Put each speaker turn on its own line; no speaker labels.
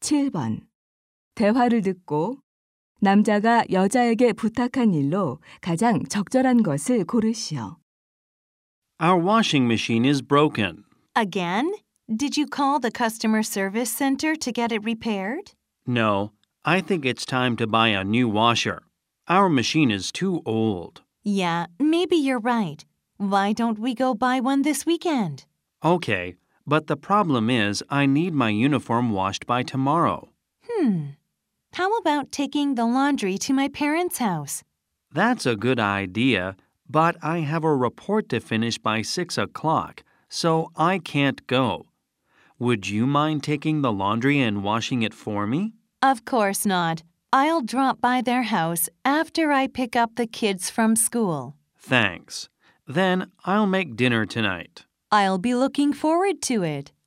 7번. 대화를 듣고 남자가 여자에게 부탁한 일로 가장 적절한 것을 고르시오.
Our washing machine is broken.
Again? Did you call the customer service center to get it repaired?
No, I think it's time to buy a new washer. Our machine is too old.
Yeah, maybe you're right. Why don't we go buy one this weekend?
Okay, but the problem is I need my uniform washed by tomorrow.
How about taking the laundry to my parents' house?
That's a good idea, but I have a report to finish by 6 o'clock, so I can't go. Would you mind taking the laundry and washing it for me?
Of course not. I'll drop by their house after I pick up the kids from school.
Thanks. Then I'll make dinner tonight.
I'll be looking forward to it.